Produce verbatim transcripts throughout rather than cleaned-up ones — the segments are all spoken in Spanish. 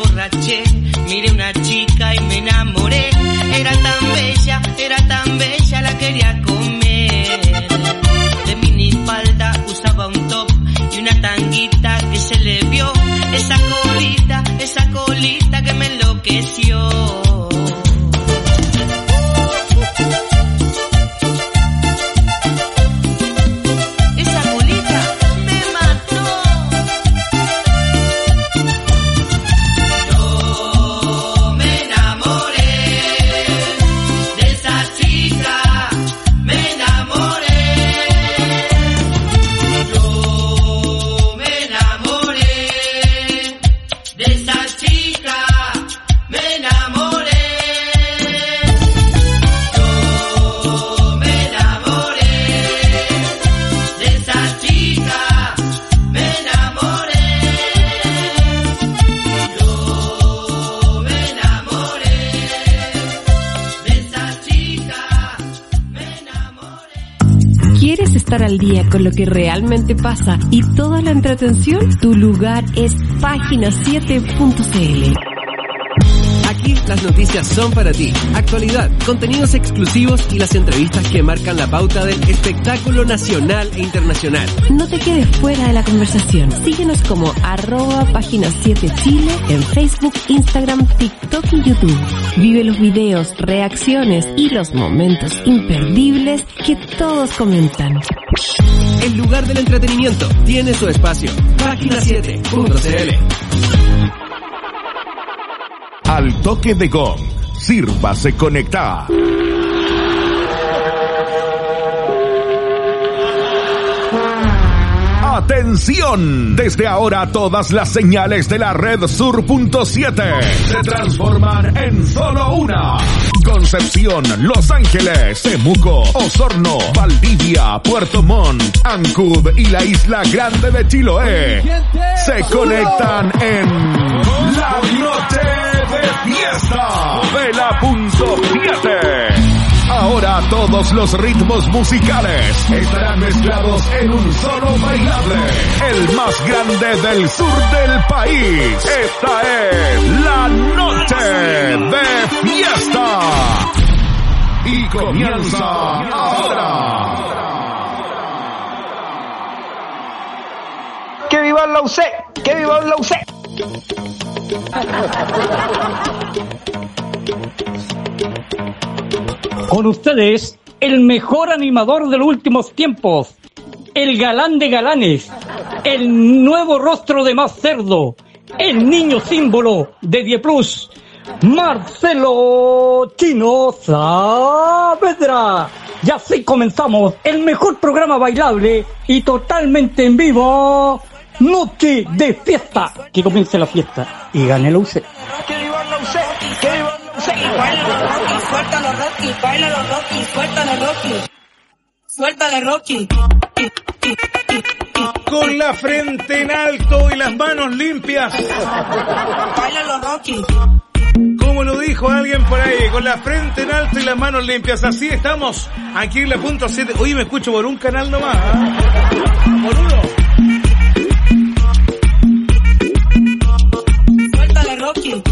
Borraché, miré una chica y me enamoré. Era tan bella, era tan bella, la quería comer. De minifalda usaba un top y una tanguita que se le vio. Esa colita, esa colita que me enloqueció. Estar al día con lo que realmente pasa y toda la entretención, tu lugar es página siete punto c l. Aquí las noticias son para ti. Actualidad, contenidos exclusivos y las entrevistas que marcan la pauta del espectáculo nacional e internacional. No te quedes fuera de la conversación. Síguenos como arroba página siete Chile en Facebook, Instagram, TikTok y YouTube. Vive los videos, reacciones y los momentos imperdibles que todos comentan. El lugar del entretenimiento tiene su espacio. página siete punto c l. Al toque de gong, sírvase conectar. ¡Atención! Desde ahora todas las señales de la red Sur punto siete se transforman en solo una. Concepción, Los Ángeles, Temuco, Osorno, Valdivia, Puerto Montt, Ancud y la Isla Grande de Chiloé se conectan en La Noche de Fiesta de la punto siete. Ahora todos los ritmos musicales estarán mezclados en un solo bailable, el más grande del sur del país. Esta es La Noche de Fiesta. Y comienza ahora. ¡Que viva la U C! ¡Que viva la U C! Con ustedes, el mejor animador de los últimos tiempos, el galán de galanes, el nuevo rostro de Más Cerdo, el niño símbolo de Die Plus, Marcelo Chino Saavedra. Y así comenzamos el mejor programa bailable y totalmente en vivo, Noche de Fiesta. Que comience la fiesta y gane la U C. ¡Que viva la U C! ¡Que viva la U C! Baila los Rocky, suéltalo Rocky, baila los Rocky, suéltalo Rocky, suéltale Rocky. Con la frente en alto y las manos limpias. Baila los Rocky. Como lo dijo alguien por ahí, con la frente en alto y las manos limpias. Así estamos aquí en la punto siete. Oye, me escucho por un canal nomás, ¿eh? Por uno. Suéltale Rocky.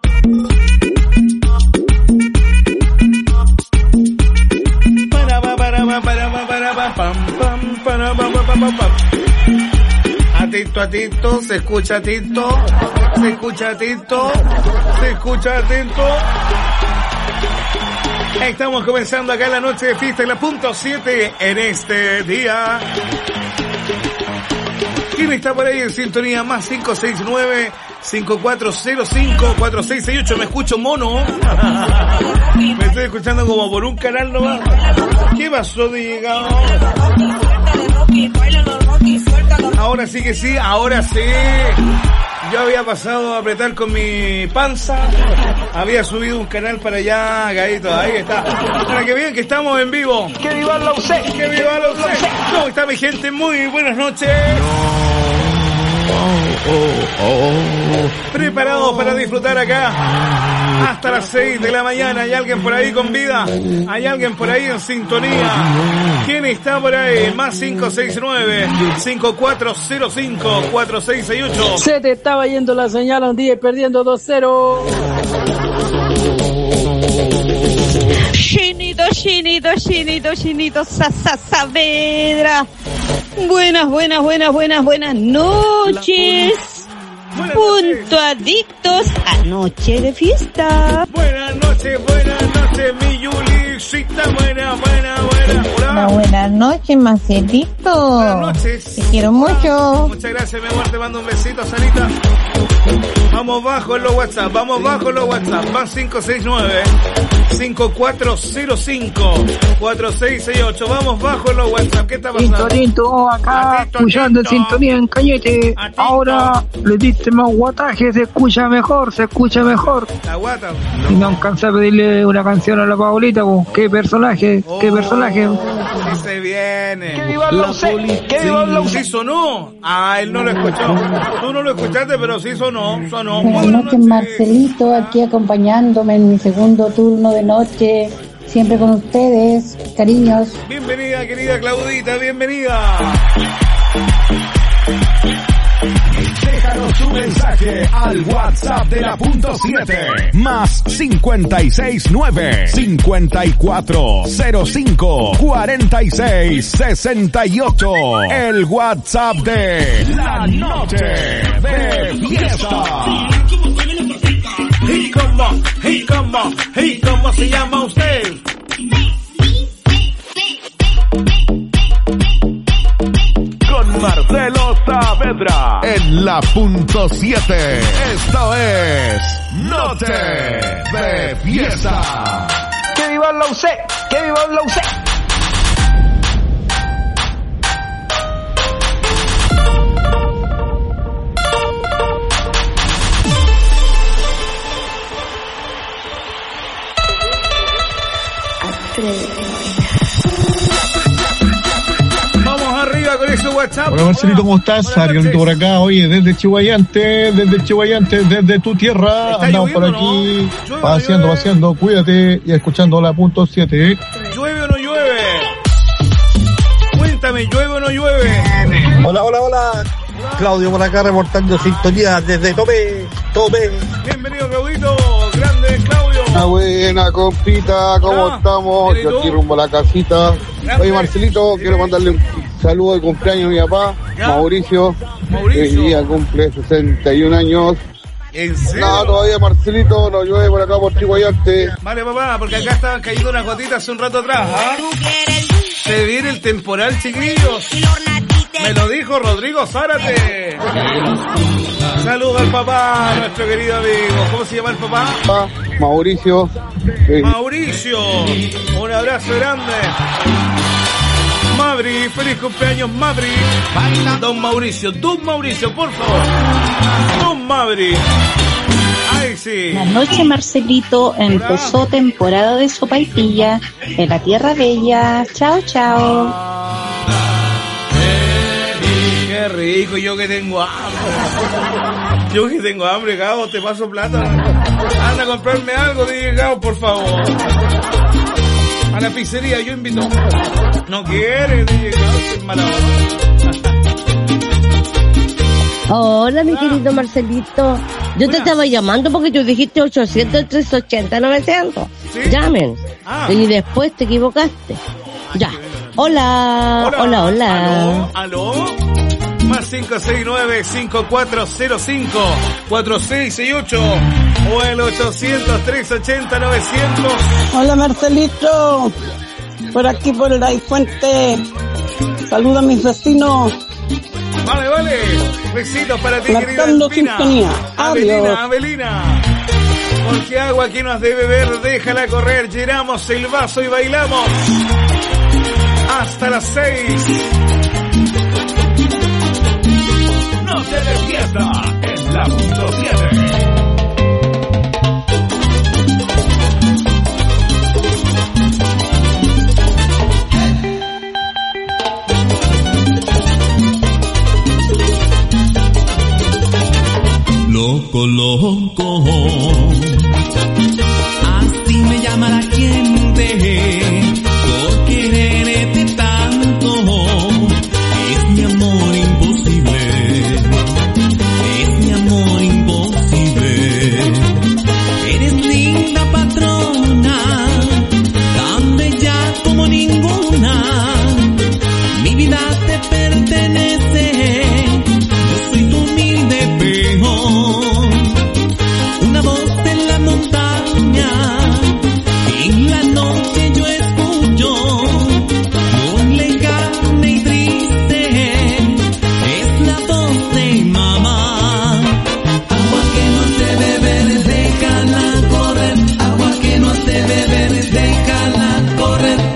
Atento, atento, se escucha atento, se escucha atento, se escucha atento. Estamos comenzando acá en la noche de fiesta en la punto siete en este día. ¿Quién está por ahí en sintonía? Más cinco seis nueve, cinco cuatro cero cinco, cuatro seis seis ocho. Me escucho mono. Me estoy escuchando como por un canal nomás. ¿Qué pasó, diga? Ahora sí que sí, ahora sí. Yo había pasado a apretar con mi panza. Había subido un canal para allá, Gaito. Ahí está. Para que vean que estamos en vivo. ¡Que viva la U C! ¡Que viva la U C! ¿Cómo está mi gente? Muy buenas noches. oh, oh. Preparados para disfrutar acá hasta las seis de la mañana. ¿Hay alguien por ahí con vida? ¿Hay alguien por ahí en sintonía? ¿Quién está por ahí? Más cinco seis nueve, cinco cuatro cero cinco, cuatro seis seis ocho. Se te estaba yendo la señal un día perdiendo dos cero. Chinito, chinito, chinito, chinito, sa, sa, Saavedra. Buenas, buenas, buenas, buenas, buenas noches. Buenas Punto noches. adictos a noche de fiesta. Buenas noches, buenas noches, mi Yulicita. Buena, buena, buena. Hola. Buenas noches, Marcelito. Buenas noches. Te quiero mucho. Muchas gracias, mi amor. Te mando un besito, Sarita. Vamos bajo en los WhatsApp. Vamos bajo en los WhatsApp. Más cinco seis nueve, cinco cuatro cero cinco, cuatro seis seis ocho. Vamos bajo en los WhatsApp. ¿Qué está pasando? Tintorito, acá, Atento, escuchando en atento. sintonía en Cañete. Atento. Ahora le diste más guataje, se escucha mejor, se escucha mejor. La guata. Y no alcanza a pedirle una canción a la Paulita, po. Qué personaje, qué Oh, personaje. sí se viene. ¡Que viva la U C! ¡Que viva la U C! Sí sonó. Ah, él no lo escuchó. Tú no lo escuchaste, pero sí sonó. Sonó. Buenas noches, Marcelito, aquí acompañándome en mi segundo turno de noche. Siempre con ustedes. Cariños. Bienvenida, querida Claudita, bienvenida. Déjanos tu mensaje al WhatsApp de la punto siete. Más cincuenta y seis nueve, cincuenta y cuatro cero cinco, cuarenta y seis sesenta y ocho. El WhatsApp de La Noche de Fiesta. ¿Y cómo? ¿Y cómo? ¿Y cómo se llama usted? Con Marcelo Saavedra en la punto siete. Esto es Noche de Fiesta. ¡Que viva la U C! ¡Que viva la U C! Vamos arriba con ese WhatsApp. Hola Marcelito, ¿cómo estás? Buenas Arielito por noches. acá, oye, desde Chihuayante, desde Chihuayante, desde tu tierra, Está andamos por lloviendo, aquí, ¿no? Llueve, paseando, llueve. paseando, cuídate y escuchando la punto siete. ¿Llueve o no llueve? Cuéntame, ¿llueve o no llueve? Hola, hola, hola. Claudio por acá reportando sintonía desde Tope, Tope. Bienvenido, Claudito. Grande, Claudio. Una buena compita, ¿cómo Ah, estamos? ¿bien y Yo aquí tú? rumbo a la casita. Grande. Oye Marcelito, quiero mandarle un saludo de cumpleaños a mi papá, ¿Ya? Mauricio, que Mauricio. hoy día cumple sesenta y un años. ¿En serio? No, todavía Marcelito, no llueve por acá por Chihuayante. Vale, papá, porque acá estaban cayendo unas gotitas hace un rato atrás. ¿Ah? Se viene el temporal, chiquillos. Me lo dijo Rodrigo Zárate. Saludos al papá, nuestro querido amigo. ¿Cómo se llama el papá? Ah, Mauricio. eh, Mauricio. Un abrazo grande. Mabri, feliz cumpleaños, Mabri. Don Mauricio, Don Mauricio, por favor. Don Mabri. Ay, sí. Buenas noches, Marcelito. Empezó temporada de sopaipilla en la Tierra Bella. Chao, chao. Qué rico, yo que tengo hambre. Yo que tengo hambre, Gabo, te paso plata. Anda a comprarme algo, dije Gabo, por favor. A la pizzería, yo invito. No quiere, dije Gabo, es mala onda. Hola, mi querido Marcelito. Yo te estaba llamando porque tú dijiste ochocientos, trescientos ochenta, novecientos. ¿Sí? Llamen. Ah. Y después te equivocaste. Ya. Hola, hola, hola. ¿Aló? ¿Aló? Más cinco seis nueve, cinco cuatro cero cinco, cuatro seis seis ocho o el ochocientos, trescientos ochenta, novecientos. Hola, Marcelito. Por aquí, por el Fuente. Saluda a mis vecinos. Vale, vale. Besitos para ti, querida Marcando Avelina. sintonía. Adiós. Avelina, Avelina. Porque agua que nos debe beber, déjala correr. Llenamos el vaso y bailamos. Hasta las seis. Noche de Fiesta en la punto siete. Así me llama la gente por quererte tanto. Es mi amor imposible, es mi amor imposible. Eres linda patrona, tan bella como ninguna. Mi vida te pertenece, yo soy tu humilde peón. Una voz en la montaña, en la noche yo escucho, muy lejana y triste, es la voz de mamá. Agua que no se beber, déjala correr. Agua que no se beber, déjala correr.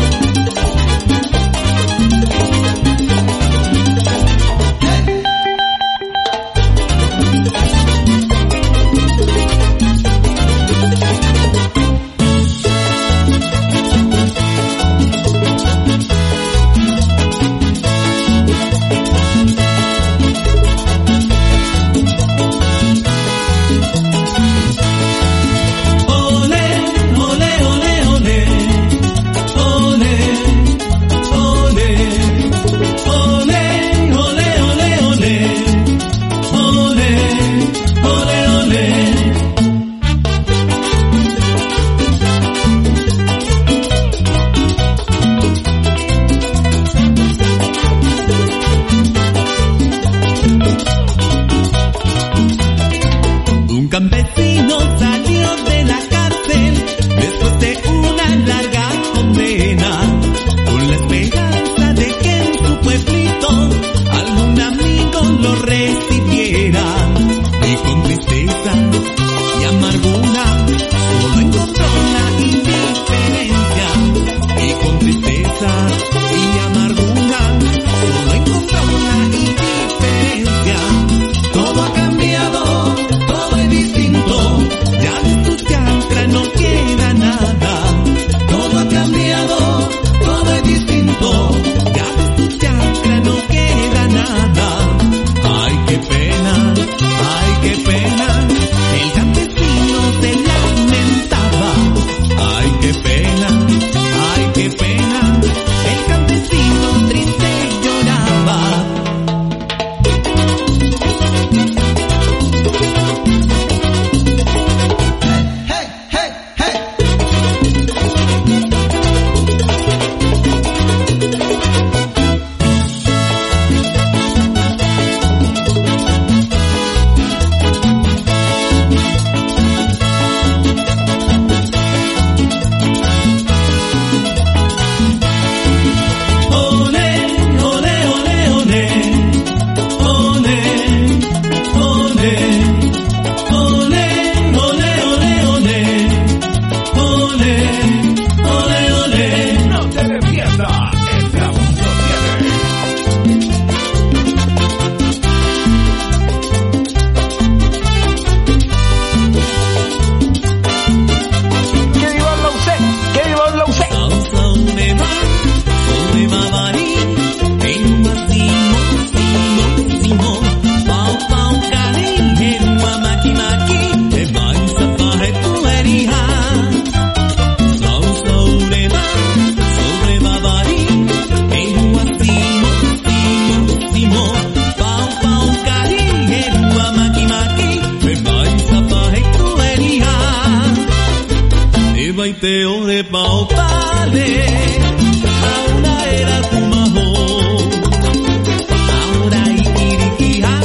Un campesino salió de la cárcel después de una larga condena, con la esperanza de que en su pueblito algún amigo lo recibiera. Y con tristeza y amargura solo encontró la indiferencia. Y con tristeza y amargura solo encontró la indiferencia. Todo ha cambiado, todo es distinto, ya de tu chakra no queda nada. Todo ha cambiado, todo es distinto, ya de tu chakra no queda nada. Ay, qué pena, ay, qué pena, el campesino se lamentaba. Ay, qué pena, ay, qué pena, el campesino triste lloraba. No te le pierdas el Punto ¡Que viva la U C! ¡Que viva la U C! Teo de paupale, ahora era tu majo, ahora ikirikija,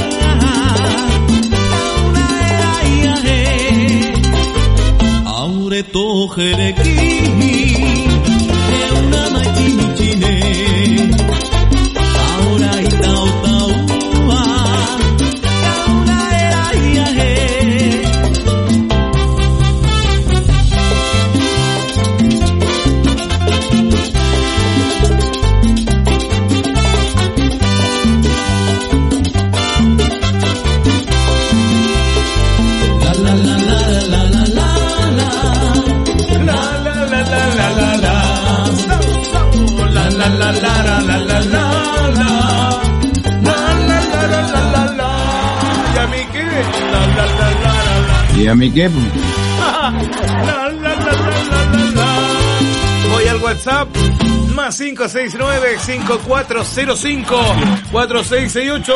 ahora era iaje, ahora to jereki, una machinichine, ahora itau taua, ahora era iaje. La la la ¿Y a mí qué? La, la, la, la, la, la, la. Voy al WhatsApp. Más cinco seis nueve, cinco cuatro cero cinco, cuatro seis seis ocho.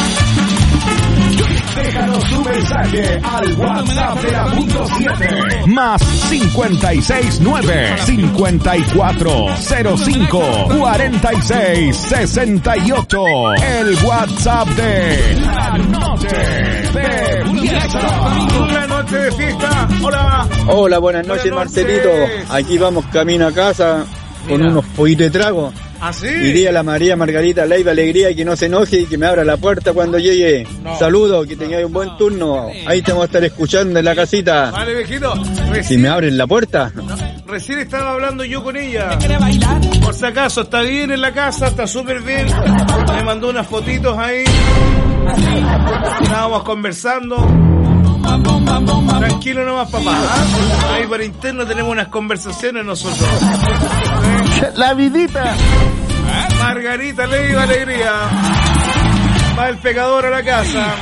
Déjanos tu mensaje al WhatsApp de la punto siete. Más cincuenta y seis nueve, cincuenta y cuatro cero cinco, cuarenta y seis sesenta y ocho. El WhatsApp de La Noche de Fiesta. La Noche de Fiesta. Hola. Hola, buenas noches, buenas noches. Marcelito. Aquí vamos camino a casa. Con Mira. unos pollitos de trago. ¿Ah, sí? Iría a la María Margarita Leiva Alegría y que no se enoje y que me abra la puerta cuando llegue. No. Saludos, que tengáis un buen turno. Ahí te vamos a estar escuchando en la casita. Vale, viejito. Recién... Si me abren la puerta. No. Recién estaba hablando yo con ella. Por si acaso, está bien en la casa, está súper bien. Me mandó unas fotitos ahí. Estábamos conversando. Tranquilo nomás, papá. ¿Ah? Ahí por interno tenemos unas conversaciones nosotros. La vidita. Margarita Leiva Alegría. Va el pecador a la casa.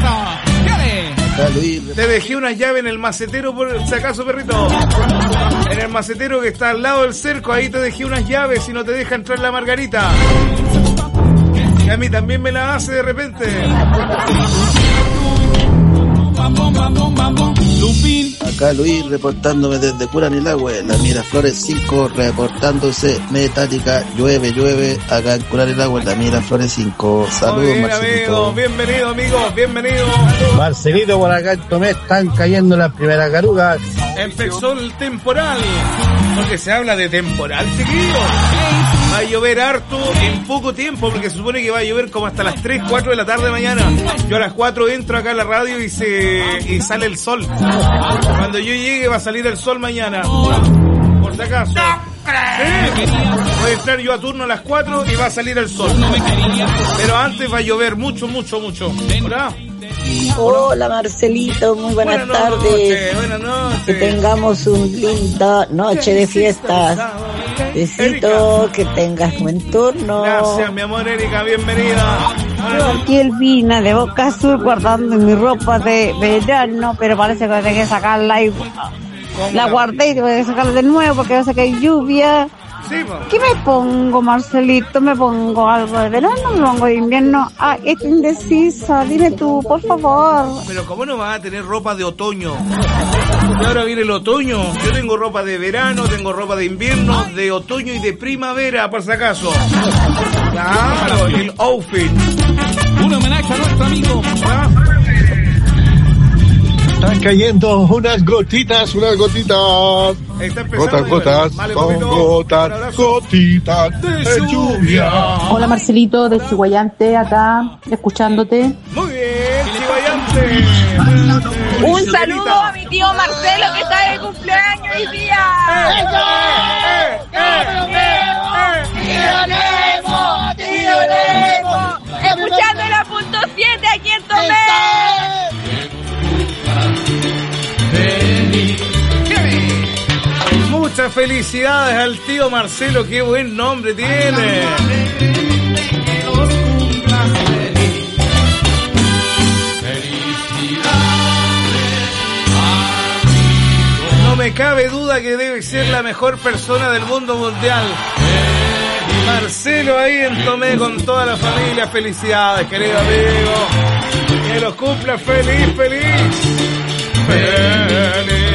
Te dejé unas llaves en el macetero por si acaso, perrito. En el macetero que está al lado del cerco, ahí te dejé unas llaves y no te deja entrar la Margarita. Y a mí también me la hace de repente. Acá Luis reportándome desde Curanilagüe, la Miraflores cinco reportándose metálica, llueve, llueve, acá en Curanilagüe, la Miraflores cinco. Saludos, bien, Marcelito. Amigo, bienvenido, amigo, bienvenido. Marcelito, por acá en Tomé están cayendo las primeras garugas. Empezó el temporal, porque se habla de temporal, chiquillos. Va a llover harto en poco tiempo, porque se supone que va a llover como hasta las tres, cuatro de la tarde mañana. Yo a las cuatro entro acá a la radio y se y sale el sol. Cuando yo llegue va a salir el sol mañana. Por si acaso. ¿Sí? Voy a entrar yo a turno a las cuatro y va a salir el sol. Pero antes va a llover mucho, mucho, mucho. ¿Hola? Hola Marcelito, muy buenas, buenas tardes. Noches, buenas noches. Que tengamos un linda noche de fiestas. Besito, que tengas buen turno. Gracias, mi amor Erika, bienvenida. Yo aquí el vina de Boca Azul guardando mi ropa de verano, pero parece que tengo que sacarla y la guardé y tengo que sacarla de nuevo porque va a que hay lluvia. Sí, ¿qué me pongo, Marcelito? ¿Me pongo algo de verano o me pongo de invierno? Ah, estoy indecisa. Dime tú, por favor. Pero ¿cómo no vas a tener ropa de otoño? Y ahora viene el otoño. Yo tengo ropa de verano, tengo ropa de invierno, de otoño y de primavera, por si acaso. Claro, el outfit. Un homenaje a nuestro amigo. ¿Ah? Están cayendo unas gotitas, unas gotitas. Gotas, gotas, vale, son gotas, gotitas de lluvia. Hola Marcelito, de Chihuayante, acá, escuchándote. Muy bien, Chihuayante. Un saludo a mi tío Marcelo que está de cumpleaños hoy día. ¡Eh, eh, eh, ¡Tío Nemo! ¡Tío Nemo! Escuchando la punto siete aquí en Tomé. Muchas felicidades al tío Marcelo, qué buen nombre tiene. No me cabe duda que debe ser la mejor persona del mundo mundial. Marcelo ahí en Tomé con toda la familia, felicidades, querido amigo. Que los cumpla feliz, feliz. Feliz.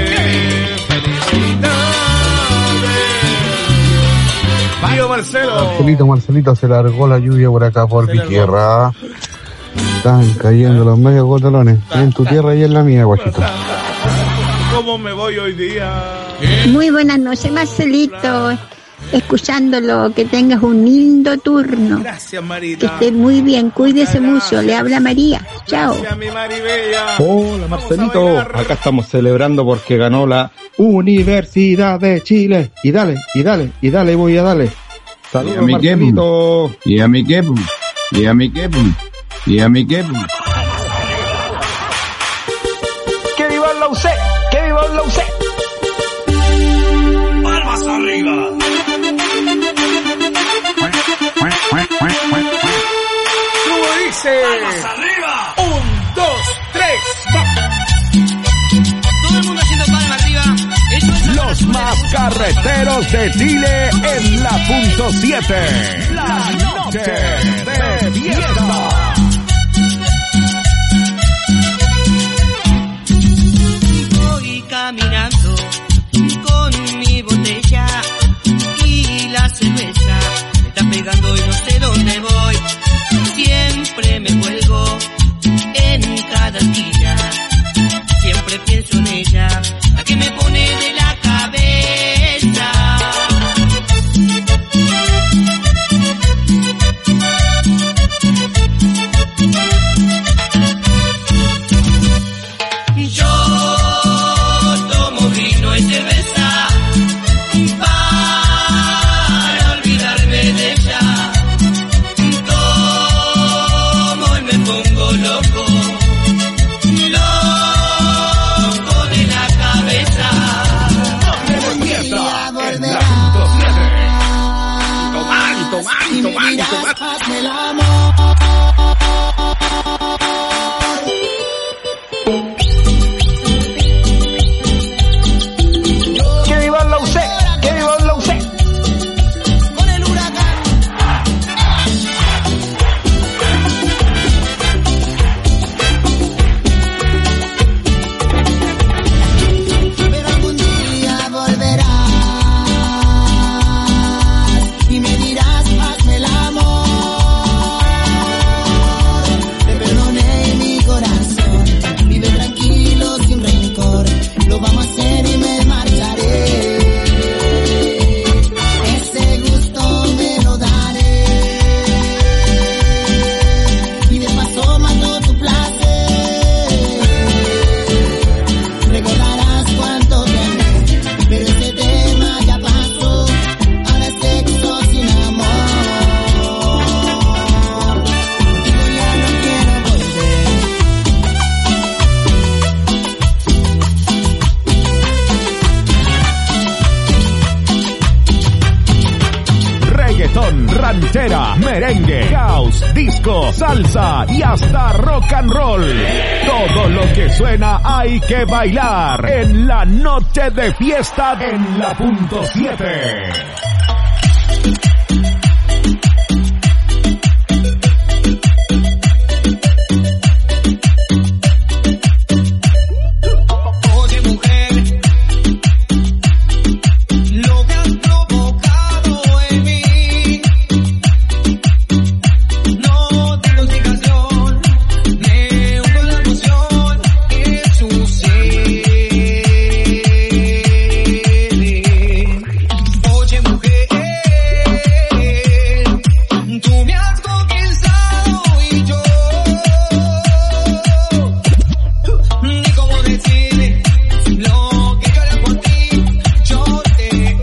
Tío Marcelo. Marcelito, Marcelito, se largó la lluvia por acá, por mi tierra. Están cayendo los medios gotalones. En tu tierra y en la mía, guachito. ¿Cómo me voy hoy día? Muy buenas noches, Marcelito. Escuchándolo, que tengas un lindo turno. Gracias, Marita. Que esté muy bien, cuídese mucho. Le habla María. Chao. Gracias, mi Maribella. Hola, Marcelito. Acá estamos celebrando porque ganó la Universidad de Chile. Y dale, y dale, y dale, voy a darle. Saludos, Marcelito. Y a mi qué, y a mi qué, y a mi qué. ¡Que viva la U C! ¡Que viva la U C! ¡Palmas arriba! ¿Cómo dice? ¡Palmas arriba! Un, dos, tres, va. de Chile en la punto siete. La noche de fiesta. Voy caminando con mi botella y la cerveza me está pegando y no sé dónde voy. Siempre me cuelgo en cada esquina, siempre pienso en ella, la que me pone de la cabeza. Yo tomo vino y cerveza para olvidarme de ella. Tomo y me pongo loco, loco de la cabeza. Tomar, tomar, tomar, tomar. ¡Que viva la U C! ¡Que viva la U C! Con el huracán. Pero algún día volverás y me dirás, hazme el amor. Te perdoné mi corazón, vive tranquilo sin rencor. Lo vamos a hacer y me marcharé. Ese gusto me lo daré y de paso mato tu placer. Recordarás cuánto te amé, pero ese tema ya pasó. Ahora es sexo sin amor. Yo ya no quiero volver. Reggaetón, ranchera, merengue, house, disco, salsa y hasta rock and roll. Todo lo que suena hay que bailar en la noche de fiesta en la punto siete. Oye mujer, lo que has provocado en mí no tengo explicación, me hundo la emoción que sucede. Oye mujer, tú me has conquistado y yo ni cómo decir lo que yo haré por ti. Yo te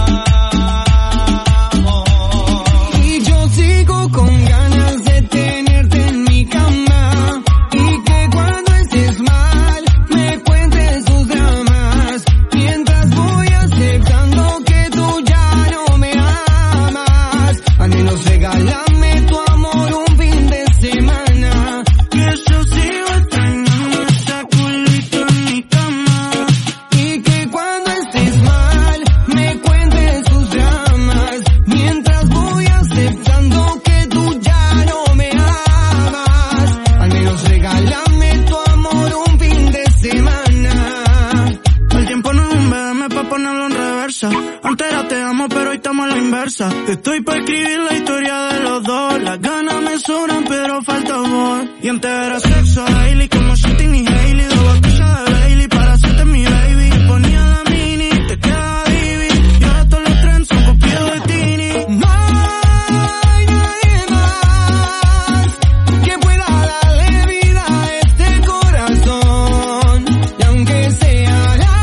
amo y yo sigo con ganas de tenerte en mi cama y que cuando estés mal me cuentes tus dramas mientras voy aceptando que tú ya no me amas. Al menos regálame tu amor un fin de semana, que yo sigo extrañando ese culito en mi cama y que cuando estés mal me cuentes tus dramas mientras voy aceptando que tú ya no me amas. Al menos regálame tu amor un fin de semana. El tiempo no es un B M pa' ponerlo en reversa. Antes era te amo pero hoy estamos a la inversa. Estoy pa' escribir la historia de los dos. Las ganas me sobran pero falta amor. Y antes era sexo daily como Shitting y Hailey. Dos botellas de Bailey para hacerte mi baby. Ponía la mini, te quedaba divi. Y ahora todos los trends son copiados de Tini. No hay nadie más que pueda darle vida a este corazón. Y aunque sea la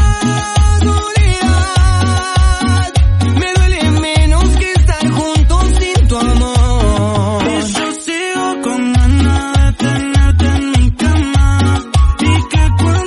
soledad, me duele menos que estar juntos sin tu amor. Y yo sigo con ganas de tenerte en mi cama y que cuando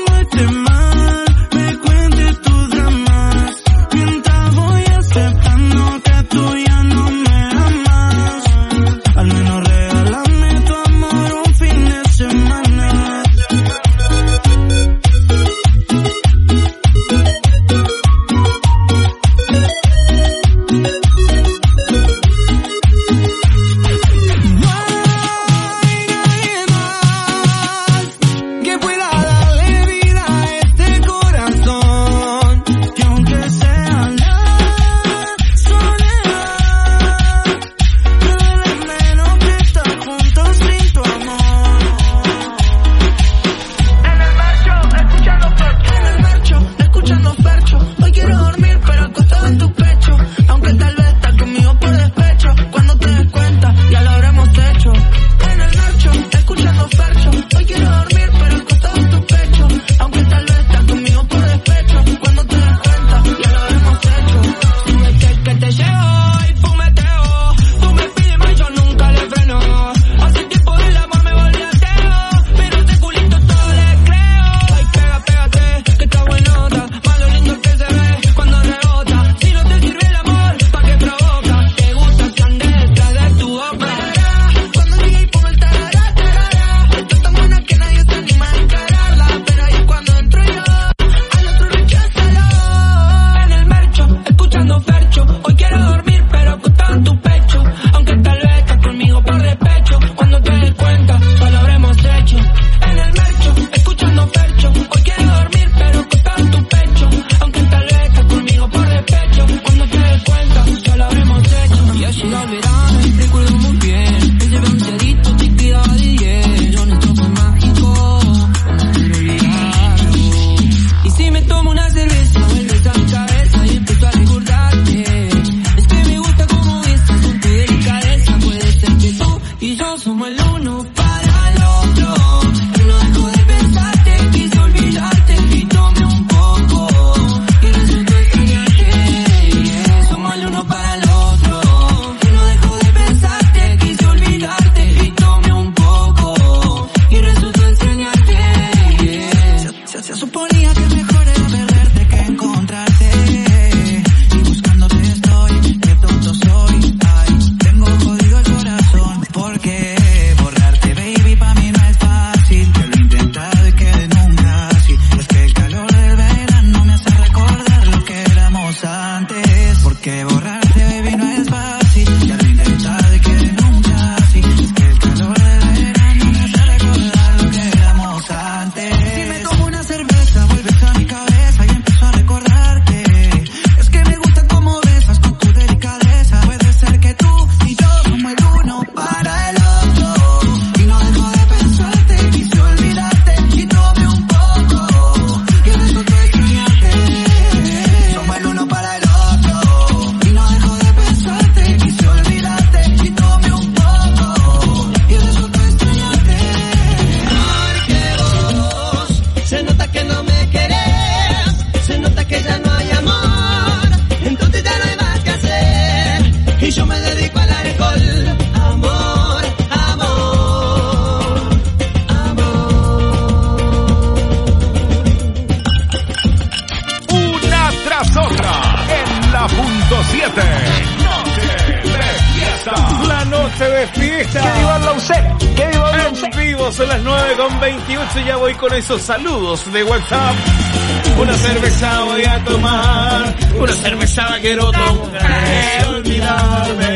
siete. Noche de fiesta. La noche de fiesta. ¡Que viva la U C! ¡Que viva la U C! En vivo son las nueve con veintiocho. Ya voy con esos saludos de WhatsApp. Una cerveza voy a tomar. Una cerveza quiero tomar. Olvidarme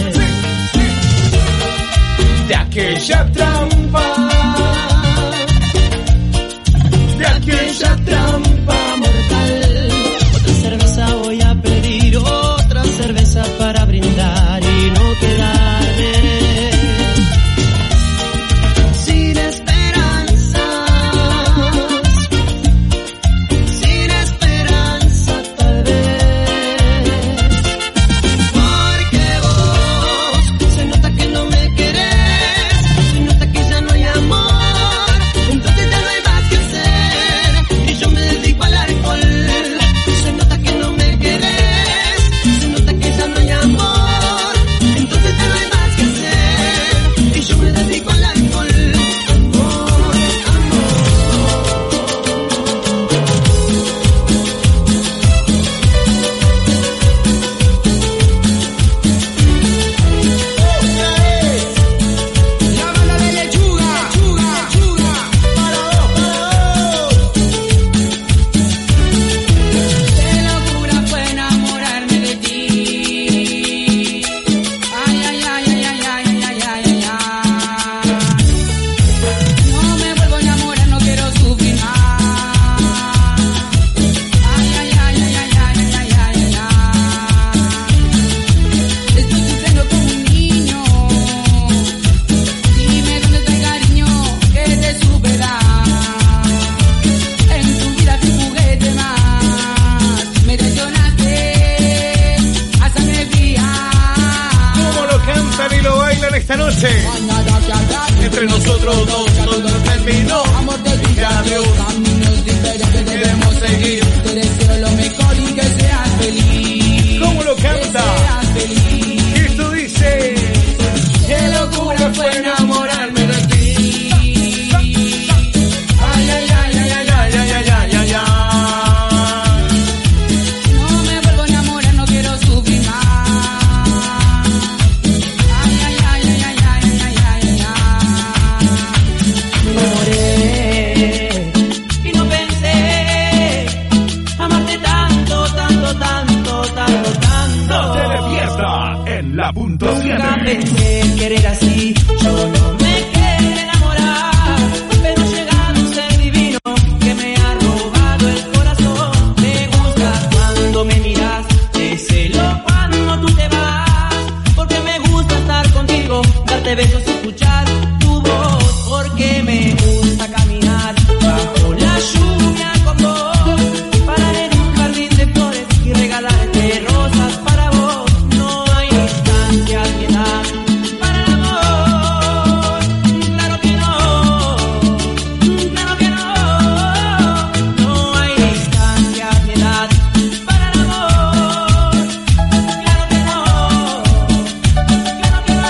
de aquella trampa. De aquella trampa mortal. Otra cerveza voy a pedir, otra cerveza para brindar y no quedarme sin esperanza, sin esperanza tal vez, porque vos se nota que no me querés, se nota que ya no hay amor, entonces ya no hay más que hacer y yo me dedico al alcohol. Se nota que no me querés, se nota que ya no hay amor, entonces ya no hay más que hacer y yo me dedico al alcohol. La banda de lechuga, chuga, chuga, para vos, para vos. Qué locura fue enamorarme de ti. Ay, ay, ay, ay, ay, ay, ay, ay, ay, ay. No me vuelvo a enamorar, no quiero sufrir más. Ay, ay, ay, ay, ay, ay, ay, ay, ay, ay. Estoy sufriendo como un niño. Dime dónde está el cariño que te supe dar. En tu vida fui un juguete más. Me traicionaste a sangre fría. ¿Cómo lo cantan y lo bailan esta noche? Entre nosotros dos todo terminó. Amor te dije adiós, caminos diferentes debemos seguir. Te deseo lo mejor y que seas feliz. ¿Cómo lo Que canta? seas feliz. Esto dice. Qué locura fue enamorarme de ti. Ay, ay, ay, ay, ay, ay, ay, ay, ay, ay, ay. No me vuelvo a enamorar, no quiero sufrir más. Ay, ay, ay, ay, ay, ay, ay, ay, ay. Me enamoré y no pensé amarte tanto, tanto, tanto, tanto, tanto. Noche de fiesta en la punto Nunca siete. pensé querer así, yo no me quería enamorar, pero ha llegado un ser divino que me ha robado el corazón. Me gusta cuando me miras, te celo cuando tú te vas, porque me gusta estar contigo, darte besos y escuchar tu voz, porque me gusta caminar bajo la lluvia con vos, parar en un jardín de flores y regalarte rosas para vos. No hay distancia, piedad para el amor. Claro que no, claro que no. No hay distancia, piedad para el amor. Claro que no, claro que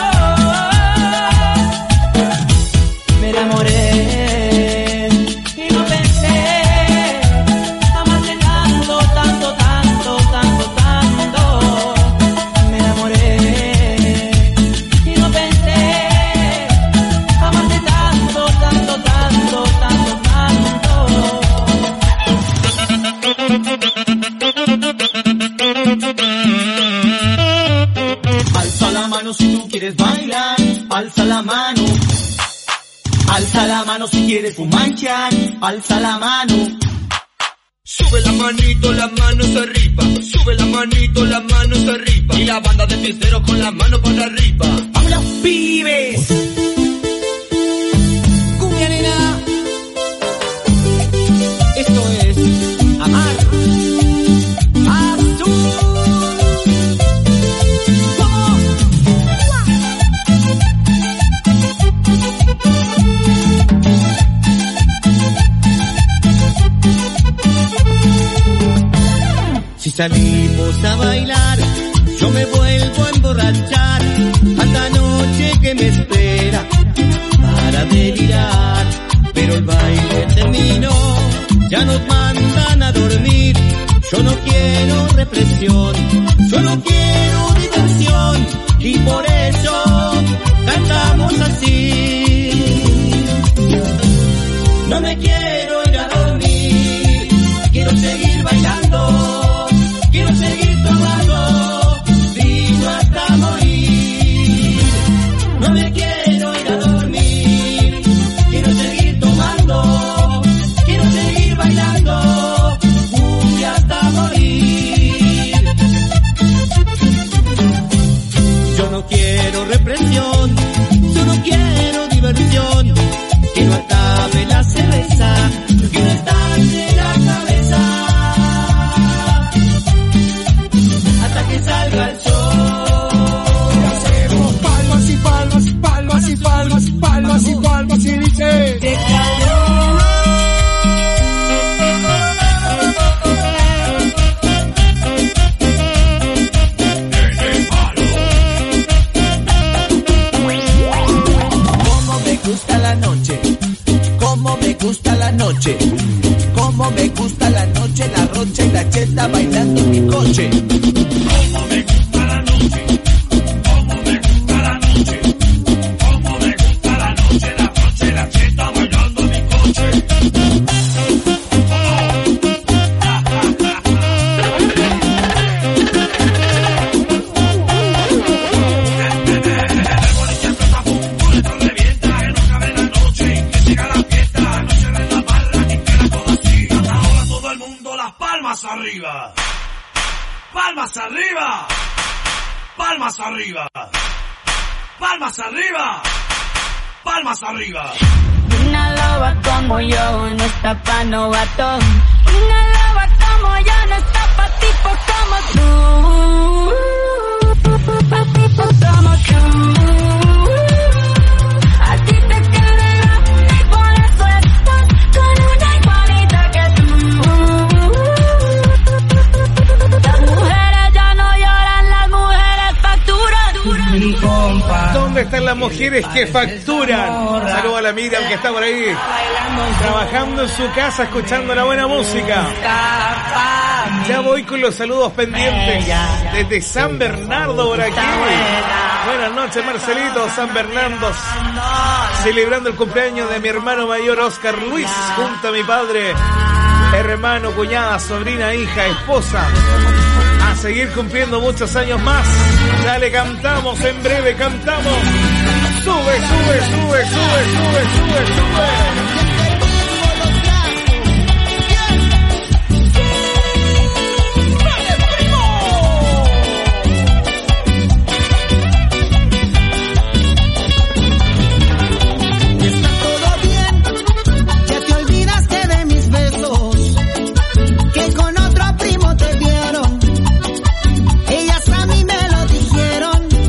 no. Me enamoré y no pensé amarte tanto, tanto, tanto, tanto, tanto. Me enamoré y no pensé amarte tanto, tanto, tanto, tanto, tanto. Alza la mano si tú quieres bailar, alza la mano. Alza la mano si quieres fumanchar, alza la mano. Sube la manito, las manos arriba. Sube la manito, las manos arriba. Y la banda de fiesteros con las manos para arriba. ¡Vámonos, pibes! Cumbia, nena. Esto es amar. Azul. ¿Cómo? Si salimos a bailar, yo me vuelvo a emborrachar. Hasta noche que me espera para delirar. Pero el baile terminó, ya nos mandan a dormir. Yo no quiero represión, solo quiero diversión y por eso cantamos así. No me quiero ir a dormir, quiero seguir bailando, quiero seguir tomando vino hasta morir. No me quiero ir a dormir, quiero seguir tomando, quiero seguir bailando cumbia hasta morir. Yo no quiero represión, solo quiero diversión, que no acabe la cerveza, que no estalle la cabeza, hasta que salga el sol. Y hacemos palmas y palmas, palmas y palmas, palmas y palmas y dice ¡qué calor! Cómo me gusta la noche, cómo me gusta la noche, cómo me gusta la noche, la rocha y la cheta bailando en mi coche. Cómo me gusta la noche, cómo me gusta la noche, cómo me gusta la noche, la rocha y la cheta bailando en mi coche. Palmas arriba, palmas arriba, palmas arriba, palmas arriba, palmas arriba. Una loba como yo no está pa' novato. Una loba como yo no está pa' tipos como tú. Pa' tipos como tú. A ti te queda y por eso estás con una igualita que tú. Las mujeres ya no lloran, las mujeres facturan. Mi compa. ¿Dónde están las mujeres que facturan? Saludos a la Miriam que está por ahí trabajando en su casa, escuchando la buena música. Ya voy con los saludos pendientes desde San Bernardo por aquí. Buenas noches, Marcelito. San Bernardo, celebrando el cumpleaños de mi hermano mayor Oscar Luis, junto a mi padre, hermano, cuñada, sobrina, hija, esposa. A seguir cumpliendo muchos años más. Dale, cantamos, en breve cantamos. Sube, sube, sube, sube, sube, sube, sube.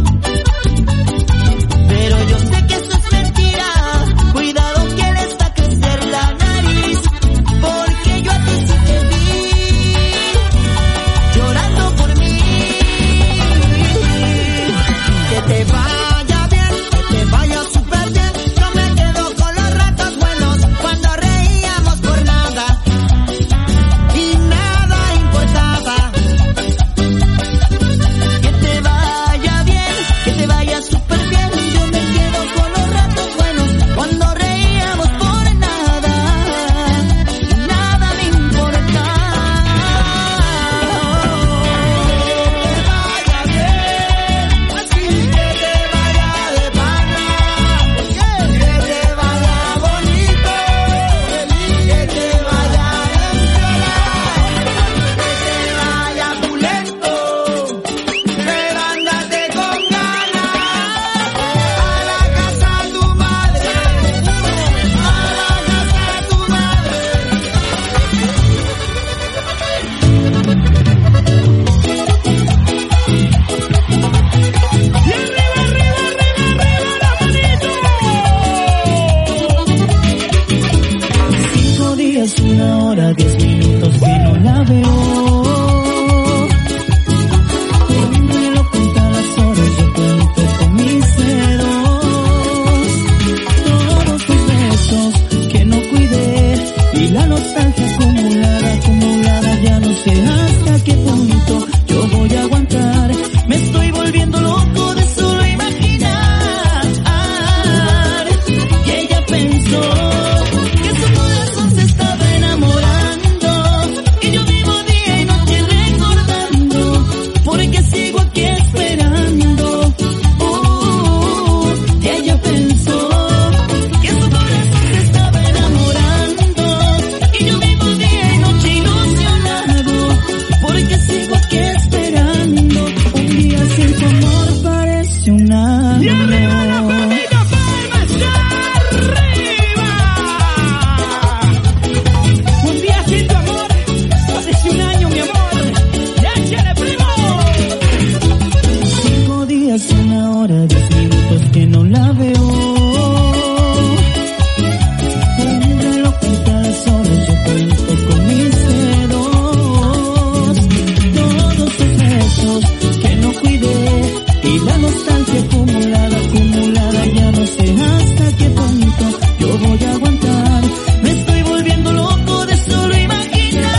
Cuidado que le está creciendo. casi un año, mi amor. ¡Ya, chale, primo! Cinco días, una hora, diez minutos que no la veo. Un reloj en cada horas, yo cuento con mis dedos. Todos sus besos que no cuidé y la nostalgia acumulada, acumulada, ya no sé hasta qué punto yo voy a aguantar. Me estoy volviendo loco de solo imaginar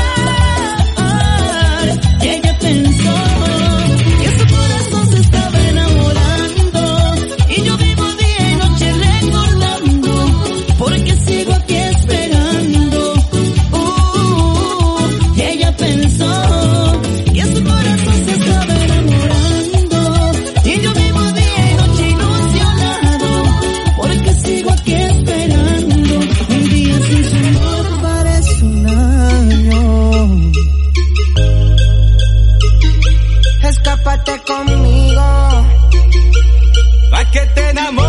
que ella pensó que su corazón se estaba enamorando y yo vivo día y noche recordando porque sigo aquí esperando. Uh, que ella pensó que su corazón se estaba enamorando y yo vivo día y noche ilusionado porque sigo aquí esperando. Un día sin su amor parece un año. Escápate conmigo, pa' que te enamores.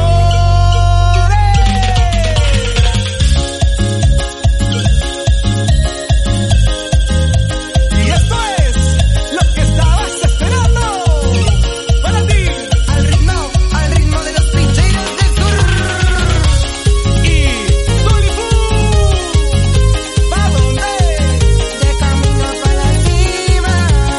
Y esto es lo que estabas esperando. Para ti, al ritmo, al ritmo de los pincheros del sur. Y Tulipú, ¿pa' dónde? De camino para arriba.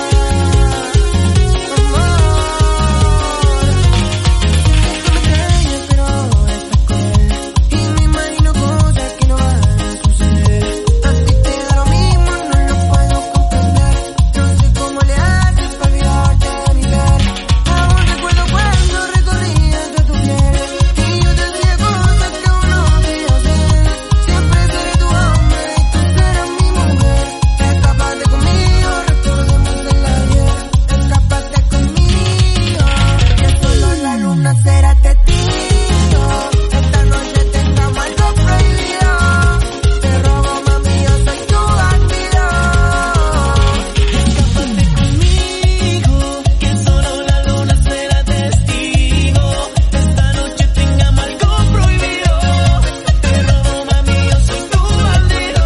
Y me imagino cosas que no van a suceder. A ti te da lo mismo, no lo puedo comprender. No sé cómo le haces para olvidarte de mi ser. Aún recuerdo cuando recorrías de tu piel y yo te hacía cosas que aún no quería hacer. Siempre seré tu hombre y tú serás mi mujer. Escápate conmigo, recordemos el ayer. Escápate conmigo, que solo la luna será testigo. Esta noche tengamos algo prohibido. Te robo, mami, yo soy tu bandido. Escápate conmigo, que solo la luna será testigo. Esta noche tengamos algo prohibido. Te robo, mami, yo soy tu bandido.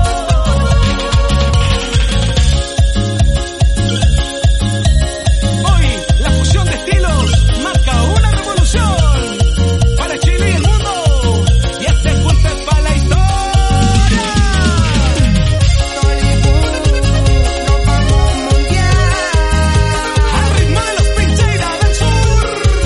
Hoy la fusión de estilos marca una revolución para Chile y el mundo, y este punto es para la historia. Tulipú, nos vamos mundial al ritmo de los pincheiras del sur.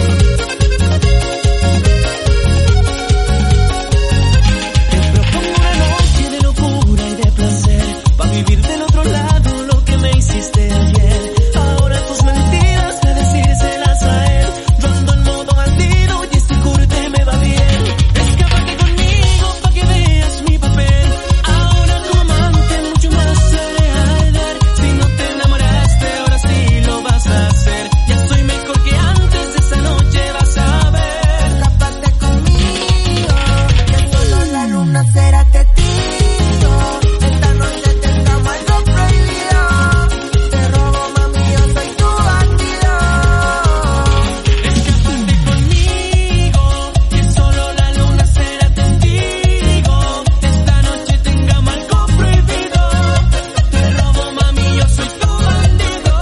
Te propongo una noche de locura y de placer, pa' vivir del otro lado lo que me hiciste ayer. Ahora tus mentiras de decírselas a él. Yo ando en modo bandido y este corte me va bien. Escápate conmigo pa' que veas mi papel. Ahora como amante mucho más haré arder. Si no te enamoraste ahora sí lo vas a hacer. Ya soy mejor que antes, esa noche vas a ver. Escápate conmigo, que solo la luna será testigo. Esta noche tengamos algo prohibido. Te robo, mami, yo soy tu bandido. Escápate conmigo, que solo la luna será testigo. Esta noche tengamos algo prohibido. Te robo, mami, yo soy tu bandido.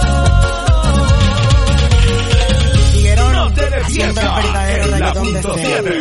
No te despiertas en la punto siete.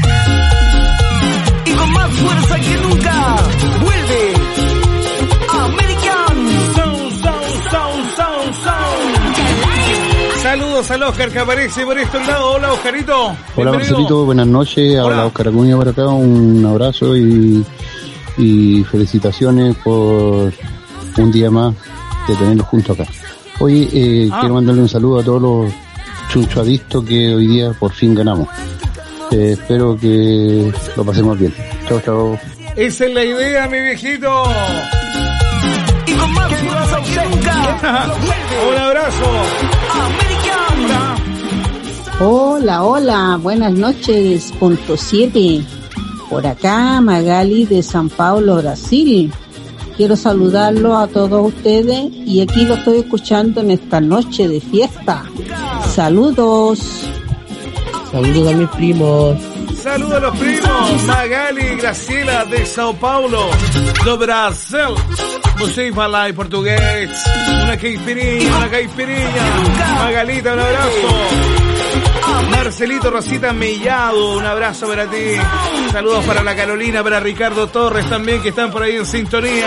Y con más fuerza que nunca, vuelve American Sound, Sound, Sound, Sound, Sound. Saludos al Oscar que aparece por este lado. Hola, Oscarito. Hola Bienvenido. Marcelito, buenas noches. Hola. Hola Oscar Acuña por acá, un abrazo y, y felicitaciones por un día más de tenerlos juntos acá. Hoy eh, Ah. quiero mandarle un saludo a todos los chunchuadistas que hoy día por fin ganamos. Eh, espero que lo pasemos bien. Chao, chao. Esa es la idea, mi viejito. Y con más fuerza que nunca, Un abrazo. American. Hola, hola, buenas noches, punto siete. Por acá, Magali de San Paulo, Brasil. Quiero saludarlos a todos ustedes y aquí lo estoy escuchando en esta noche de fiesta. Saludos. Saludos a mis primos. Saludos a los primos. Magali y Graciela de Sao Paulo, do Brasil. Musí fala en portugués. Una caipirinha, una caipirinha. Magalita, un abrazo. Marcelito Rosita Mellado, un abrazo para ti. Saludos para la Carolina, para Ricardo Torres también, que están por ahí en sintonía.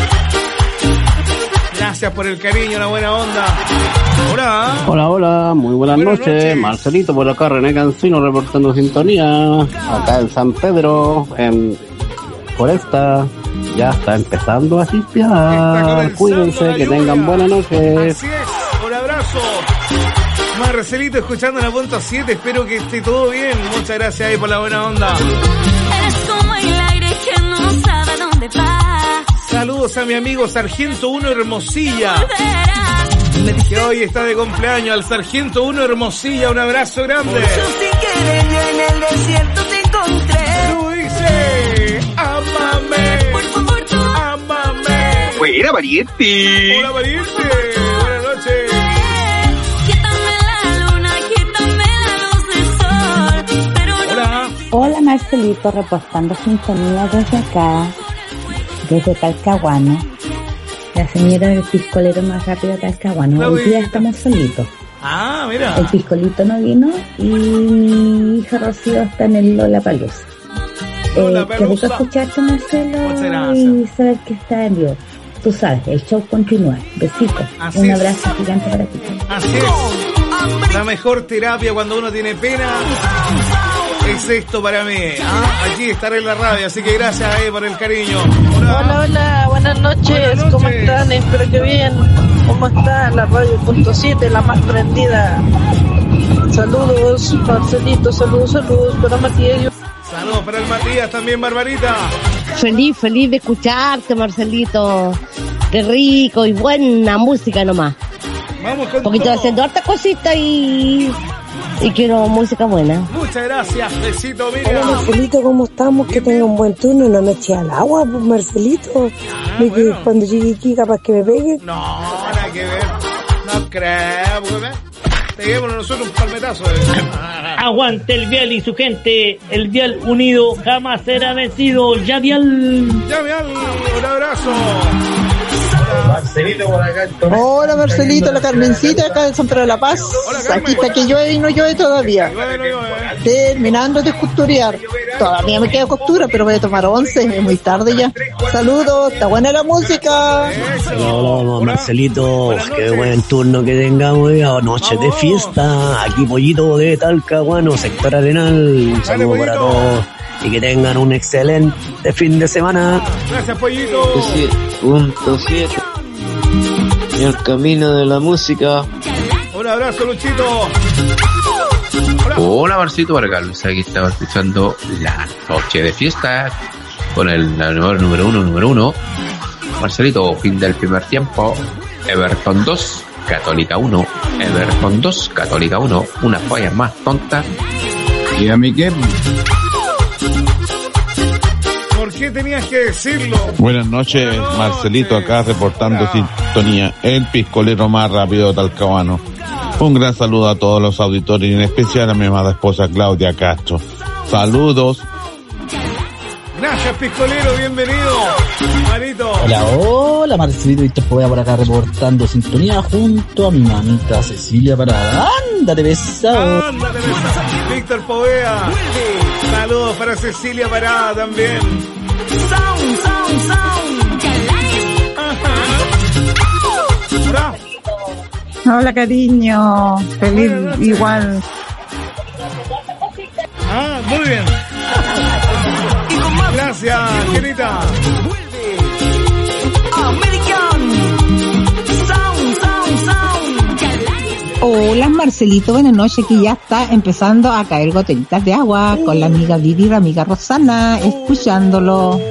Gracias por el cariño, una buena onda. Hola. Hola, hola, muy buenas, buenas noches. noches. Marcelito por acá, René Cancino reportando sintonía. Acá en San Pedro, en Foresta. Ya está empezando a chispear. Cuídense, que tengan buenas noches. Así es, un abrazo. Marcelito escuchando en la punto siete, espero que esté todo bien. Muchas gracias ahí por la buena onda. Eres como el aire que no sabe dónde va. Saludos a mi amigo Sargento uno Hermosilla, que hoy está de cumpleaños. Al Sargento uno Hermosilla, un abrazo grande. Por eso sin querer yo en el desierto te encontré. Tú dices, ámame, por favor tú, ámame. Buena pariente. Hola pariente, buenas noches. Hola Marcelito, reportando sintonía desde acá, desde Talcahuano. La señora del piscolero más rápido de Talcahuano. Hoy día estamos solitos. Ah, mira. El piscolito no vino y mi hija Rocío está en el Lollapalooza. Eh, qué rico escucharte, Marcelo, y saber que está en vivo. Tú sabes, el show continúa. Besitos. Así Un es. abrazo gigante para ti. Así es. La mejor terapia cuando uno tiene pena es esto para mí. ¿Ah? Aquí estaré en la radio, así que gracias eh, por el cariño. Hola. hola, hola, buenas noches. buenas noches. ¿Cómo están? Espero que bien. ¿Cómo está la radio punto siete, la más prendida? Saludos, Marcelito, saludos, saludos para Matías. Saludos para el Matías también, Barbarita. Feliz, feliz de escucharte, Marcelito. Qué rico y buena música nomás. Vamos con Porque estoy todo. haciendo harta cosita y... Y quiero música buena. Muchas gracias, besito, mira. Hola Marcelito, ¿cómo estamos? Que tenga un buen turno, no me eché al agua, pues Marcelito. Ah, bueno. Que cuando llegue aquí capaz que me pegue. No, nada que ver. No creo, pues, peguémonos nosotros un palmetazo. Eh. Aguante el Vial y su gente. El Vial unido jamás será vencido. Ya Vial. Ya Vial, un abrazo. Marcelito por acá. Hola Marcelito, la Carmencita acá de San Pedro de la Paz. Hola, aquí está que llueve y no llueve todavía. Terminando de costurear. Todavía me queda costura, pero voy a tomar once, es muy tarde ya. Saludos, está buena la música. Hola, hola Marcelito, qué buen turno que tengamos ya, noche de fiesta. Aquí Pollito de Talcahuano, sector Arenal. Un saludo para todos. Y que tengan un excelente fin de semana. Gracias, Pollito. Punto siete. El camino de la música. Un abrazo, Luchito. Hola, Hola Marcito Vargas. Aquí estaba escuchando la noche de fiesta con el número, número uno, número uno. Marcelito, fin del primer tiempo. Everton dos, Católica uno. Everton dos, Católica uno. Una falla más tonta. ¿Y a mí qué? ¿Por qué tenías que decirlo? Buenas noches, Buenas noches. Marcelito acá reportando Hola. sintonía, el piscolero más rápido de Talcahuano. Un gran saludo a todos los auditores y en especial a mi amada esposa Claudia Castro. Saludos. Gracias, piscolero, bienvenido. Marito. Hola, hola, Marcelito Víctor Poveda por acá reportando sintonía junto a mi mamita Cecilia Parada. Ándate besado. Ándate besado. Víctor Poveda. Saludos para Cecilia Parada también. Sound, sound, sound. Hola. Hola, cariño. Feliz igual. Ah, muy bien. Gracias, Genita. Hola Marcelito, buenas noches, que ya está empezando a caer gotitas de agua con la amiga Vivi y la amiga Rosana, escuchándolo.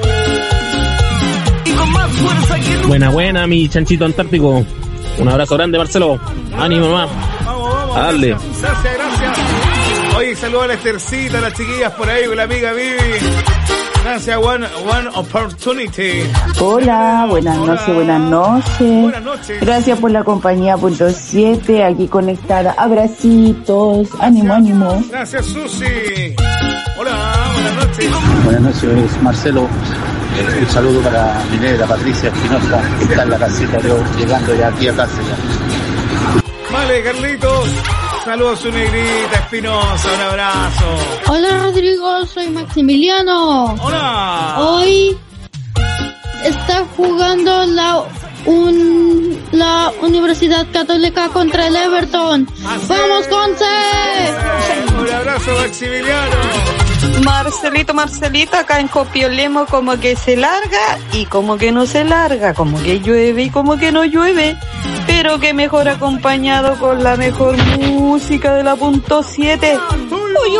Buena, buena, mi chanchito antártico. Un abrazo grande, Marcelo. Ánimo, mamá. Vamos, vamos. A darle. Gracias, gracias. Oye, saludos a la Estercita, a las chiquillas por ahí, con la amiga Vivi. Gracias, One, one Opportunity. Hola, buenas Hola. noches, buenas noches. Buenas noches. Gracias por la compañía, punto siete, aquí conectada. Abracitos, ánimo, ánimo. Gracias, Susi. Hola, buenas noches. Buenas noches, Marcelo. Eh, un saludo para mi negra Patricia Espinosa, que está en la casita, yo llegando ya aquí a casa ya. Vale, Carlitos. Saludos a su negrita Espinosa, un abrazo. Hola Rodrigo, soy Maximiliano. Hola. Hoy está jugando la un la Universidad Católica contra el Everton. ¡Vamos, Conce! Un abrazo, Maximiliano. Marcelito, Marcelito, acá en Copiolemo como que se larga y como que no se larga, como que llueve y como que no llueve, pero que mejor acompañado con la mejor música de la punto siete. ¡Uy,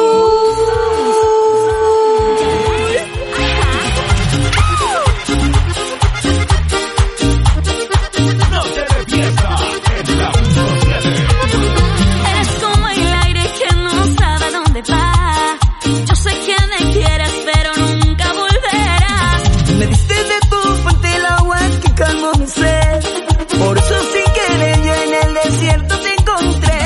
Eres como el aire que no sabe a dónde va. Yo sé que me quieres, pero nunca volverás. Me diste de tu fuente el agua que calmó mi sed. Por eso sin querer yo en el desierto te encontré.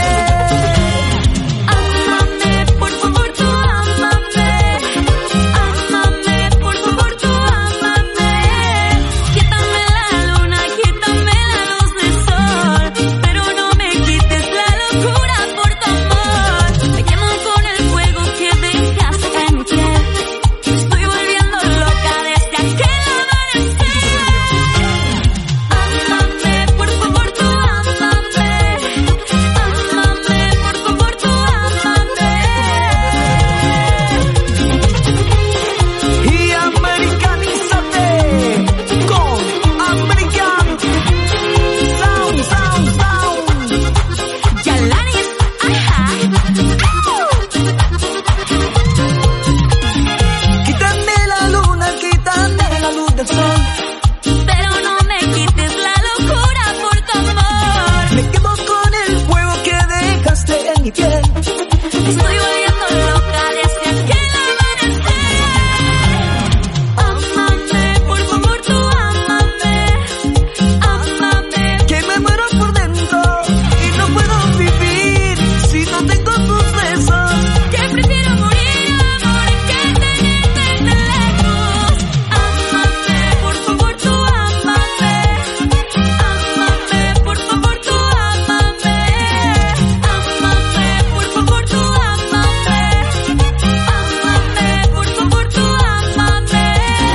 Ámame, por favor, tú ámame. Ámame, por favor, tú ámame. Quítame la luna, quítame la luz del sol, pero no me quites la locura por tu amor. Me quemo con el fuego que dejaste en mi piel. Me estoy volviendo loca desde aquel amanecer. Ámame, por favor, tú ámame. Ámame, por favor, tú ámame. Y americanízate con American Sound, Sound, Sound. Yalanis, ajá. Quítame la luna, quítame la luz del sol, Pero no me quites la locura por tu amor. me quemo con el fuego que dejaste en mi piel. Me estoy volviendo loca desde aquel amanecer. Ámame, por favor, tú ámame. Ámame. Que me muero por dentro y no puedo vivir si no tengo tus besos. Que prefiero morir, amor, que tenerte tan lejos. Ámame, por favor, tú ámame. Ámame, por favor, tú ámame. Ámame, por favor, tú ámame. Ámame, por favor, tú ámame.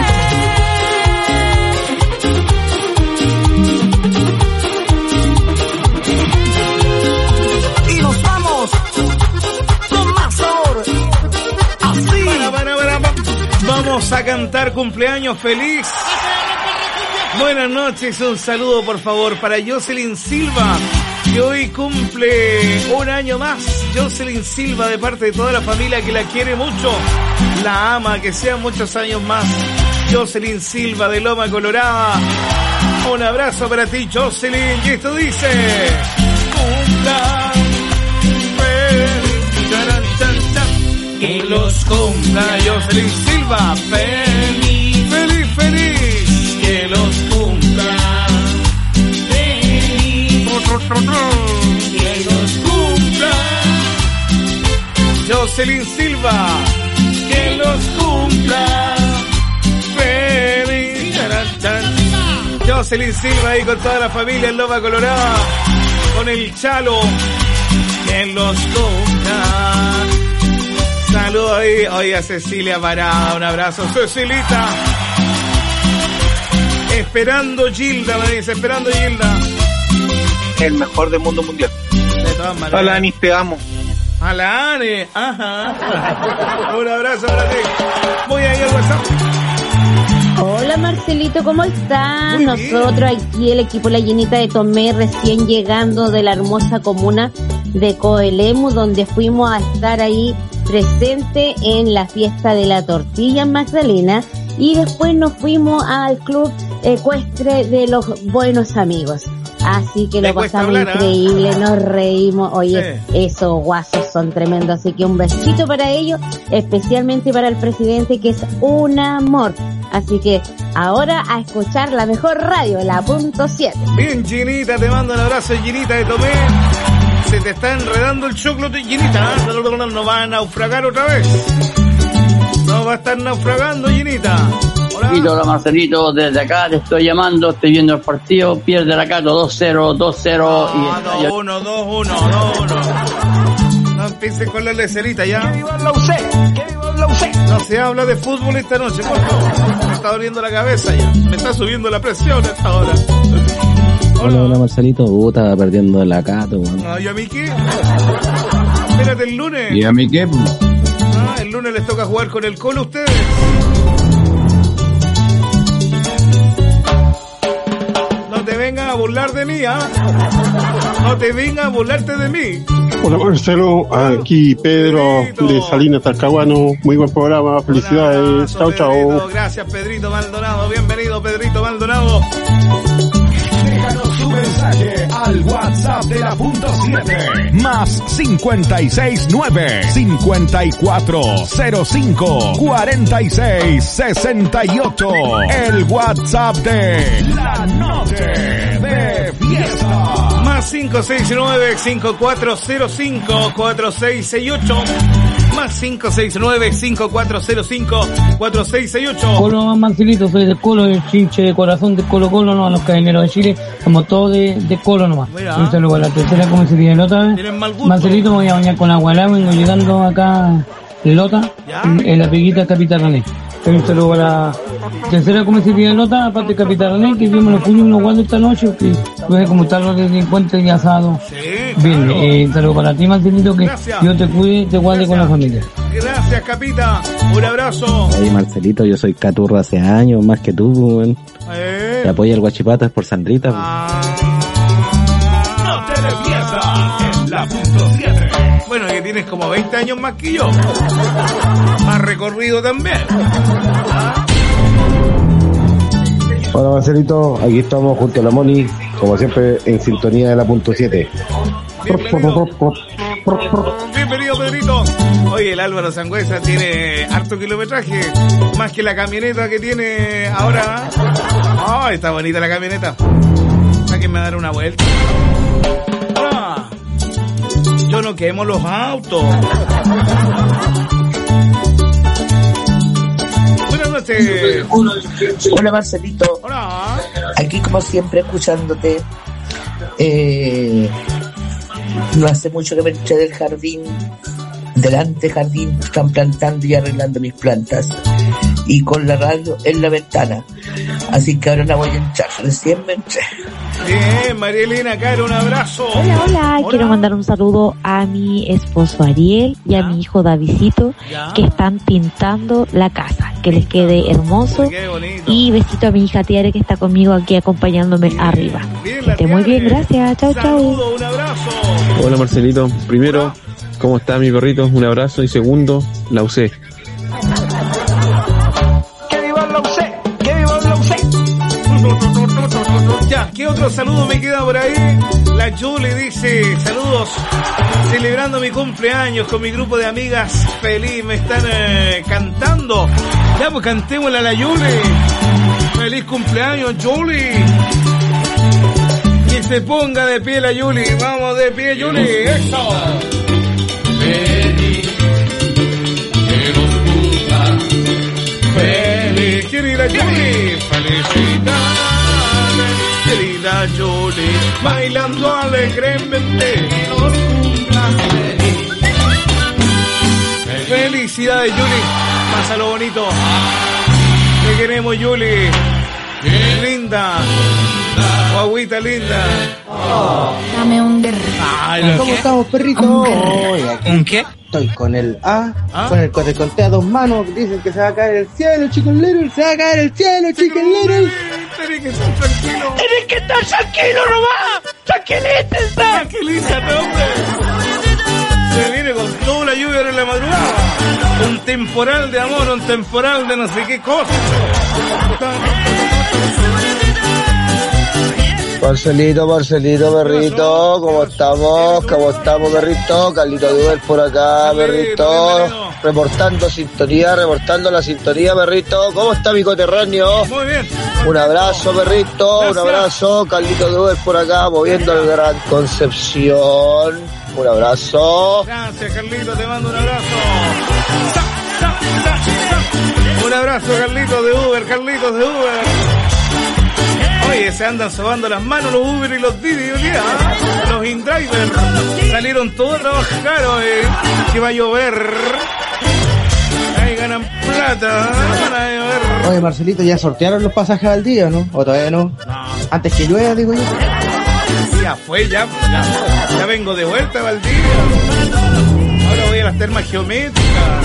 Y nos vamos con más sabor. Así. Para, para, para, pa- Vamos a cantar cumpleaños feliz. Buenas noches, un saludo por favor para Jocelyn Silva, que hoy cumple un año más. Jocelyn Silva, de parte de toda la familia que la quiere mucho, la ama, que sean muchos años más. Jocelyn Silva de Loma Colorada, un abrazo para ti, Jocelyn. Y esto dice: cumpla feliz, taran, tan, tan. Que los cumpla Jocelyn Silva, feliz, feliz, feliz, que los cumpla feliz, que los cumpla Jocelyn Silva, que los cumpla feliz, taran, tan. Jocelyn Silva ahí con toda la familia en Loma Colorada, con el Chalo, que los cumpla. Saludos ahí, hoy a Cecilia Parada, un abrazo, Cecilita. Esperando Gilda, me dice, esperando Gilda. El mejor del mundo mundial. De todas maneras. Hola, Anis, te amo. A la Ane, ajá. Un abrazo para ti. Voy ahí al WhatsApp. Hola Marcelito, ¿cómo estás? Muy bien. Nosotros aquí, el equipo La Llenita de Tomé, recién llegando de la hermosa comuna de Coelemu, donde fuimos a estar ahí presente en la fiesta de la tortilla en Magdalena, y después nos fuimos al club ecuestre de los buenos amigos. Así que Le lo cuesta pasamos hablar, ¿ah? increíble, nos reímos. Oye, Sí. esos guasos son tremendos, así que un besito para ellos, especialmente para el presidente, que es un amor. Así que ahora a escuchar la mejor radio, la punto siete. Bien, Ginita, te mando un abrazo, Ginita de Tomé. Se te está enredando el chocolate, Ginita. No va a naufragar otra vez. No va a estar naufragando, Ginita. Chiquito, hola Marcelito, desde acá te estoy llamando, estoy viendo el partido, pierde la Cato dos cero, dos cero y... dos uno, dos uno, dos uno. No empiecen con la lecerita ya. ¡Que viva la U C! ¡Que viva la U C! No se habla de fútbol esta noche, por favor. Me está doliendo la cabeza ya. Me está subiendo la presión a esta hora. Hola, hola Marcelito. Uh, estaba perdiendo la Cato, weón. Ah, ¿y a mí qué? Espérate el lunes. ¿Y a mí qué? Ah, el lunes les toca jugar con el Colo a ustedes. No te vengan a burlar de mí, ¿ah? No te vengan a burlarte de mí. Hola Marcelo, aquí Pedro de Salinas Talcahuano, muy buen programa, felicidades, chao chao. Gracias Pedrito Maldonado, bienvenido Pedrito Maldonado. Déjanos su mensaje al WhatsApp de la punto siete. Más cincuenta y seis nueve, cincuenta y cuatro cero cinco, cuarenta y seis sesenta y ocho. El WhatsApp de La Noche de Fiesta. Más cinco seis nueve, cinco cuatro cero cinco, cuatro seis seis ocho. Más cinco seis nueve, cinco cuatro cero cinco, cuatro seis seis ocho. Colo Marcelito, soy de Colo, el chinche de corazón de Colo Colo, no a los carabineros de Chile, como todos de, de Colo nomás. Mira. Un saludo a la tercera, como se pide Lota. Marcelito, me voy a bañar con agua helada, vengo llegando acá de Lota, en, en la peguita Capitán René. Un saludo a la tercera, como se pide Lota, aparte de Capitán René, que vimos los puños unos guantes esta noche, que tuve como estar los delincuentes y asado. Bien, eh, un saludo para ti, Marcelito, que Gracias. Dios te cuide, te guarde con la familia. Gracias Capita, un abrazo. Oye Marcelito, yo soy caturro hace años, más que tú, weón. Eh. Te apoya el Guachipatas por Sandrita, weón. No te despiertas en la punto siete. Bueno, que tienes como veinte años más que yo. Más recorrido también. Hola Marcelito, aquí estamos junto a la Moni, como siempre en sintonía de la punto siete. Bienvenido. Bienvenido Pedrito. Oye, el Álvaro Sangüesa tiene harto kilometraje, más que la camioneta que tiene ahora. Ay, está bonita la camioneta. Sáquenme a dar una vuelta. Ah, yo no quemo los autos. Buenas noches. Hola Marcelito. Hola. Aquí como siempre escuchándote. Eh, no hace mucho que me eché del jardín. Delante jardín están plantando y arreglando mis plantas. Y con la radio en la ventana. Así que ahora la voy a entrar. Recién me entré. Bien, María Elena Caro, un abrazo. Hola, hola, quiero mandar un saludo a mi esposo Ariel y a mi hijo Davidito, que están pintando la casa, que les quede hermoso, y besito a mi hija Tiare, que está conmigo aquí acompañándome arriba. Que esté muy bien, gracias, chao, chao. Hola Marcelito, primero, ¿cómo está mi perrito? Un abrazo, y segundo, la usé. ¡Que viva la U C! ¡Que viva la U C! Ya, ¿qué otro saludo me queda por ahí? La Julie dice, saludos, celebrando mi cumpleaños con mi grupo de amigas feliz, me están eh, cantando. Ya, pues cantémosle a la Julie. Feliz cumpleaños, Julie. Que se ponga de pie la Julie. Vamos de pie, Julie. Eso. Feliz, que nos gusta. Feliz, querida Julie. Felicidades. Querida Julie, bailando alegremente. Felicidades, Julie. Pásalo bonito. Te queremos, Julie. Linda. Guaguita linda. Dame un derrame. ¿Cómo estamos, perrito? ¿Un qué? Estoy con el A, ¿Ah? con el que conté a dos manos, que dicen que se va a caer el cielo, Chicken Little, se va a caer el cielo, Chicken Little. Tenés que estar tranquilo. Tenés que estar tranquilo nomás. Tranquilízate. Tranquilízate, hombre. Se viene con toda la lluvia en la madrugada. Un temporal de amor, un temporal de no sé qué cosa. Marcelito, Marcelito, perrito, ¿cómo estamos? ¿Cómo estamos, perrito? Carlito Duber por acá, perrito. Reportando sintonía, reportando la sintonía, perrito. ¿Cómo está mi coterráneo? Muy bien. Un abrazo, perrito, un abrazo. Carlito Duber por acá, moviendo el Gran Concepción. Un abrazo. Gracias, Carlito, te mando un abrazo. Un abrazo, Carlitos de Uber, Carlitos de Uber. Oye, se andan sobando las manos los Uber y los Didi hoy día, ¿eh? Los InDriver. Salieron todos a trabajar hoy. Que va a llover. Ahí ganan plata. Van a llover. Oye, Marcelito, ¿ya sortearon los pasajes al día, no? ¿O todavía no? No. Antes que llueva, digo yo. Ya fue, ya, ya, ya vengo de vuelta, Valdivia. Ahora voy a las termas geométricas.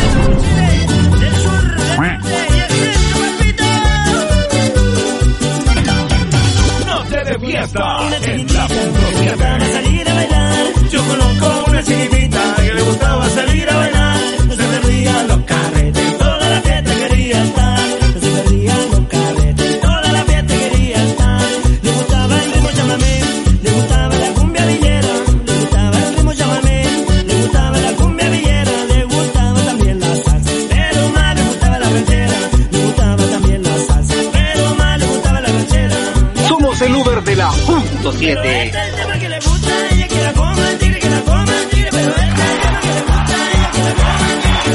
Noche de fiesta en la punto siete. Salir a bailar. Yo conozco una chiquitita que le gustaba salir a bailar. No se perdían los carretes, toda la fiesta quería estar. No se perdían los carretes, toda la fiesta quería estar. Le gustaba el ritmo chamamé, le gustaba la cumbia villera. Le gustaba el ritmo chamamé, le gustaba la cumbia villera. Le gustaba también la salsa, pero más le gustaba la ranchera. Le gustaba también la salsa, pero más le gustaba la ranchera. Somos el Uber de la punto siete.